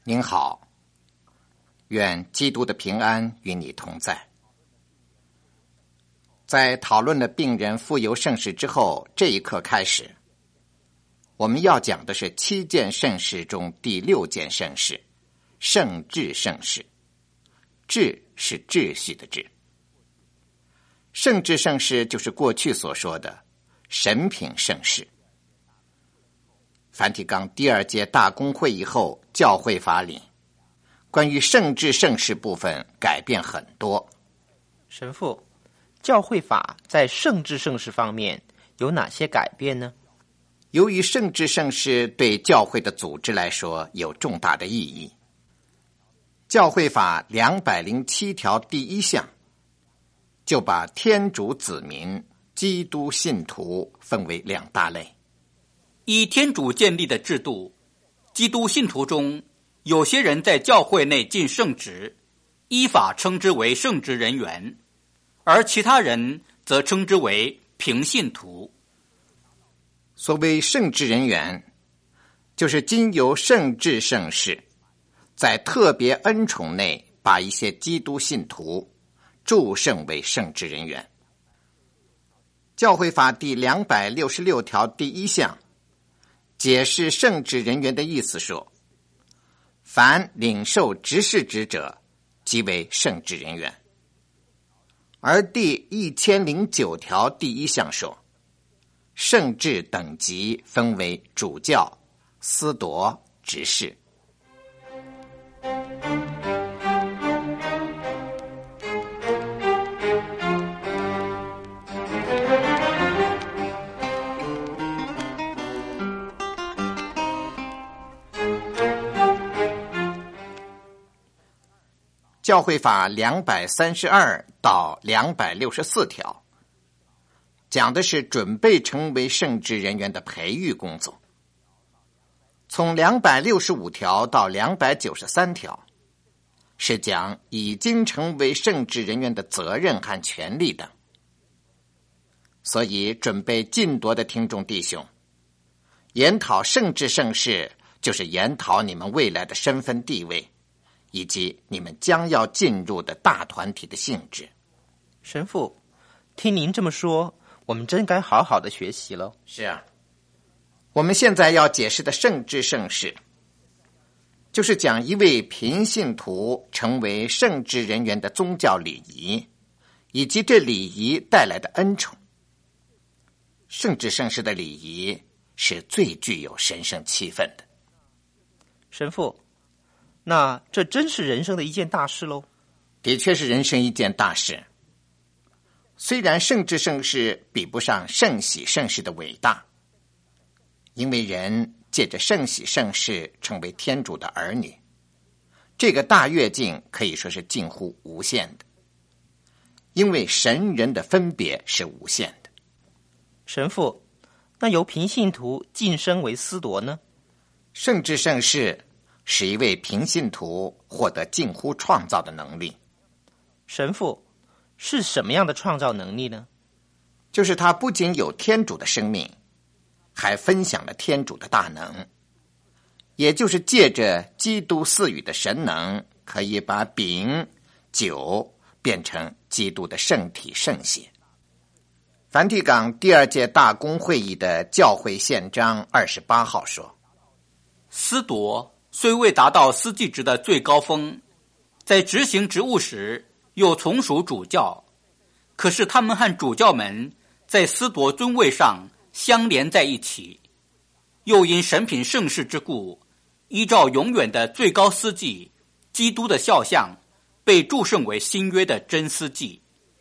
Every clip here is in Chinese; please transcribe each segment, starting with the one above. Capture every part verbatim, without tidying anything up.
您好，愿基督的平安与你同在。在讨论了病人复游圣事之后，这一课开始，我们要讲的是七件圣事中第六件圣事，圣治圣事。治是秩序的治。圣治圣事就是过去所说的神品圣事。梵蒂冈第二届大公会议后，教会法里关于圣治圣事部分改变很多。 神父，教会法在圣治圣事方面有哪些改变呢？ 由于圣治圣事对教会的组织来说有重大的意义，教会法两百零七条第一项就把天主子民、基督信徒分为两大类。 依天主建立的制度，基督信徒中有些人在教会内尽圣职，依法称之为圣职人员，而其他人则称之为平信徒。 所谓圣职人员，就是经由圣治圣事，在特别恩宠内把一些基督信徒祝圣为圣职人员。教会法第两百六十六条第一项解释圣职人员的意思说，凡领受执事职者即为圣职人员。而第一千零九条第一项说，圣职等级分为主教、司铎、执事。教会法两百三十二到两百六十四条讲的是准备成为圣职人员的培育工作。从两百六十五条到两百九十三条是讲已经成为圣职人员的责任和权利等。所以准备进铎的听众弟兄，研讨圣职圣事就是研讨你们未来的身份地位以及你们将要进入的大团体的性质。 神父，听您这么说，我们真该好好的学习了。 是啊，我们现在要解释的圣治圣事，就是讲一位平信徒成为圣职人员的宗教礼仪，以及这礼仪带来的恩宠。圣治圣事的礼仪是最具有神圣气氛的。 神父，那这真是人生的一件大事喽？ 的确是人生一件大事。虽然圣治圣事比不上圣喜圣事的伟大，因为人借着圣喜圣事成为天主的儿女，这个大跃进可以说是近乎无限的，因为神人的分别是无限的。 神父，那由平信徒晋升为司铎呢？ 圣治圣事使一位平信徒获得近乎创造的能力。 神父，是什么样的创造能力呢？ 就是他不仅有天主的生命，还分享了天主的大能，也就是借着基督赐予的神能，可以把饼、酒变成基督的圣体圣血。梵蒂冈第二届大公会议的教会宪章二十八号说， 司铎虽未达到司祭职的最高峰，在执行职务时又从属主教，可是他们和主教们在司铎尊位上相连在一起，又因神品圣事之故，依照永远的最高司祭基督的肖像，被祝圣为新约的真司祭。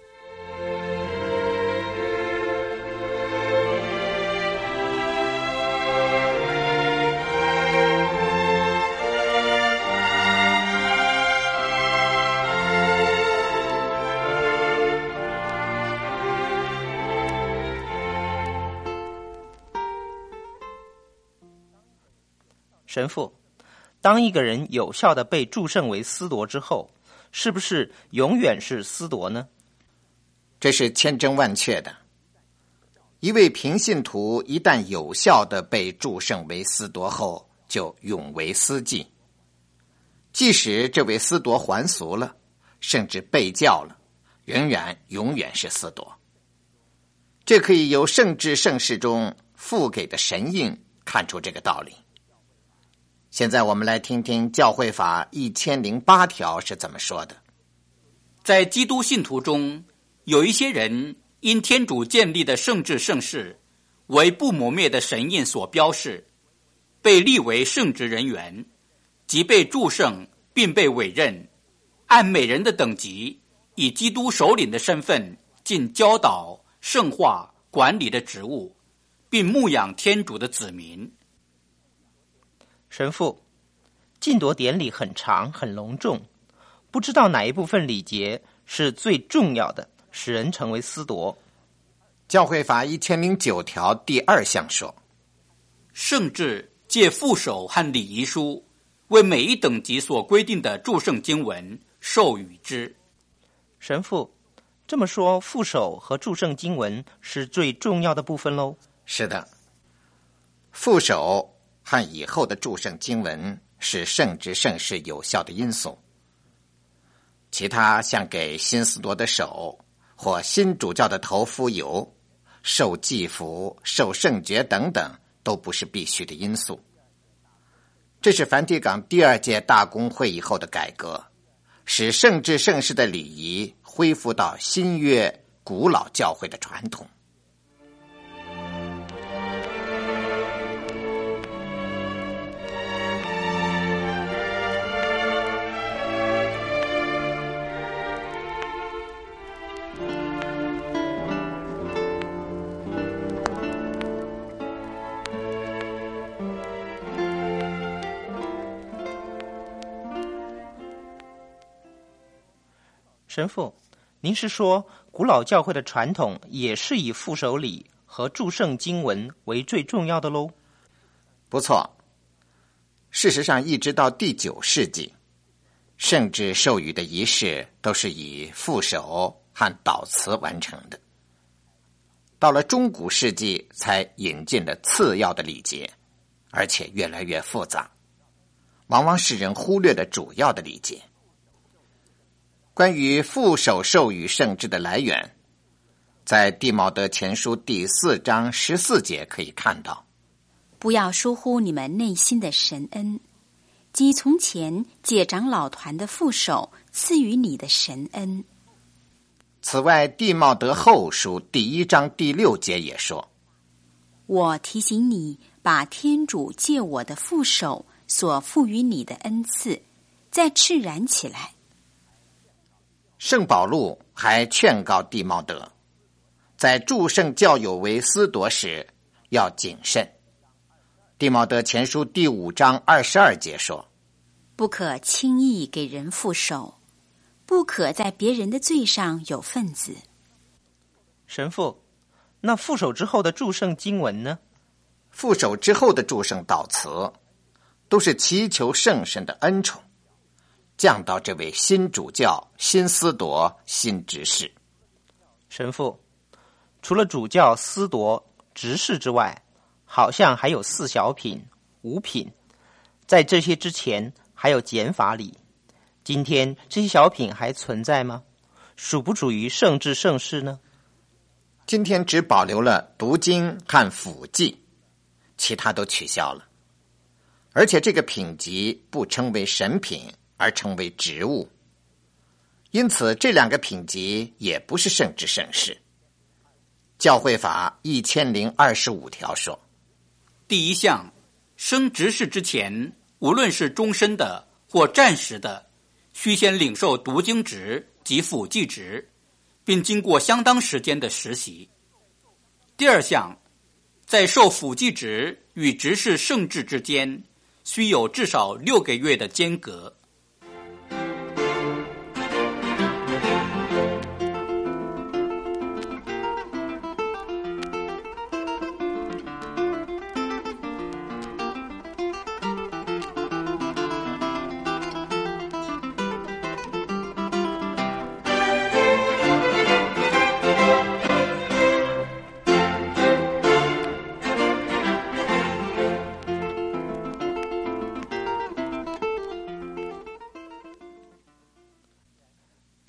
神父，当一个人有效地被祝圣为司铎之后，是不是永远是司铎呢？ 这是千真万确的。一位平信徒一旦有效地被祝圣为司铎后，就永为司祭。 即使这位司铎还俗了，甚至被教了，仍然永远是司铎。这可以由圣至圣事中父给的神印看出这个道理。现在我们来听听教会法一千零八条是怎么说的。 在基督信徒中，有一些人因天主建立的圣至圣事为不磨灭的神印所标示，被立为圣职人员，即被祝圣并被委任，按每人的等级，以基督首领的身份尽教导、圣化、管理的职务，并牧养天主的子民。 神父，晋铎典礼很长很隆重，不知道哪一部分礼节是最重要的，使人成为司铎。 教会法一千零九条第二项说， 圣至借副手和礼仪书，为每一等级所规定的祝圣经文授予之。 神父，这么说，副手和祝圣经文是最重要的部分喽？ 是的，副手和以后的祝圣经文是圣职圣事有效的因素。其他像给新司铎的手或新主教的头敷油、受祭服、受圣爵等等，都不是必须的因素。这是梵蒂冈第二届大公会以后的改革，使圣至圣事的礼仪恢复到新约古老教会的传统。 神父，您是说古老教会的传统也是以副手礼和祝圣经文为最重要的喽？ 不错，事实上一直到第九世纪，圣旨授予的仪式都是以副手和祷词完成的。到了中古世纪才引进了次要的礼节，而且越来越复杂，往往使人忽略了主要的礼节。关于副手授予圣旨的来源，在弟茂德前书第四章十四节可以看到， 不要疏忽你们内心的神恩，即从前借长老团的副手赐予你的神恩。 此外，弟茂德后书第一章第六节也说， 我提醒你把天主借我的副手所赋予你的恩赐再炽然起来。 圣保禄还劝告弟茂德，在祝圣教友为司铎时要谨慎。弟茂德前书第五章二十二节说， 不可轻易给人副手，不可在别人的罪上有份子。 神父，那副手之后的祝圣经文呢？ 副手之后的祝圣祷词都是祈求圣神的恩宠降到这位新主教、新司铎、新执事。 神父，除了主教、司铎、执事之外，好像还有四小品、五品，在这些之前还有减法礼。今天这些小品还存在吗？属不属于圣至圣事呢？ 今天只保留了读经和辅祭，其他都取消了。而且这个品级不称为神品，而称为职务，因此这两个品级也不是圣至圣事。教会法一千零二十五条说， 第一项，升执事之前，无论是终身的或暂时的，须先领受读经职及辅祭职，并经过相当时间的实习。第二项，在受辅祭职与执事圣至之间，须有至少六个月的间隔。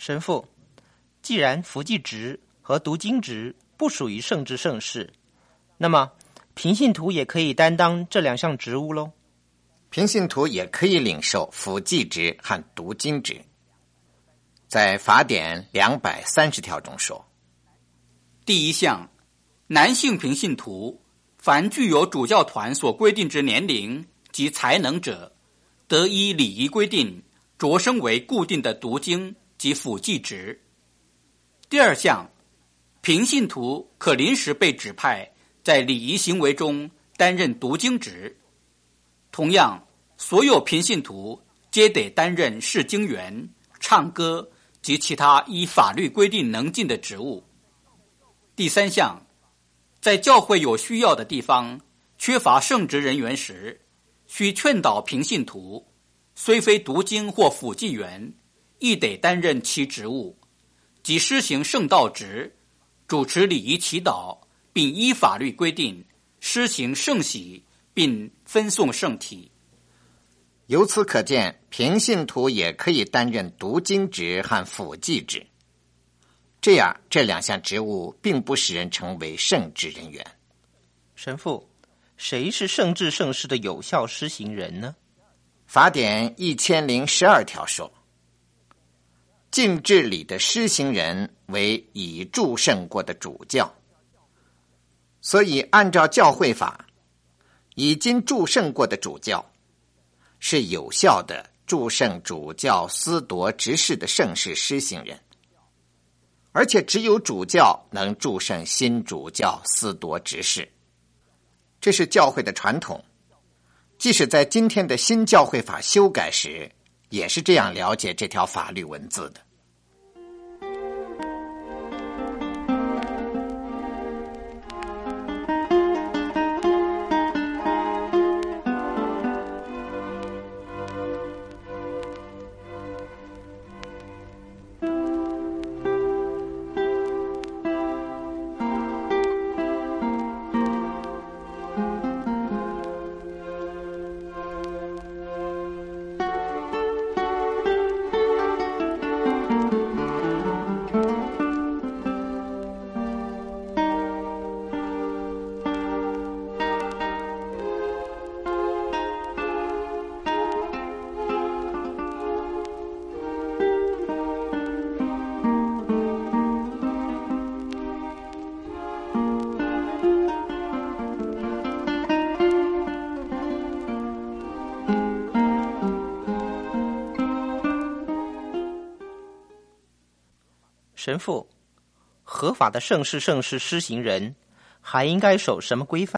神父，既然辅祭职和读经职不属于圣职圣事，那么平信徒也可以担当这两项职务喽？ 平信徒也可以领受辅祭职和读经职。在法典两百三十条中说， 第一项，男性平信徒凡具有主教团所规定之年龄及才能者，得依礼仪规定擢升为固定的读经及辅祭职。第二项，平信徒可临时被指派在礼仪行为中担任读经职。同样，所有平信徒皆得担任释经员、唱歌及其他依法律规定能尽的职务。第三项，在教会有需要的地方缺乏圣职人员时，需劝导平信徒，虽非读经或辅祭员，亦得担任其职务，即施行圣道职，主持礼仪祈祷，并依法律规定施行圣洗，并分送圣体。 由此可见，平信徒也可以担任读经职和辅祭职。这样，这两项职务并不使人成为圣职人员。 神父，谁是圣制圣事的有效施行人呢？ 法典一千零十二条说，禁制礼的施行人为已祝圣过的主教。所以按照教会法，已经祝圣过的主教是有效的祝圣主教司铎执事的圣事施行人，而且只有主教能祝圣新主教司铎执事。这是教会的传统，即使在今天的新教会法修改时，也是这样了解这条法律文字的。 神父，合法的圣事圣事施行人还应该守什么规范？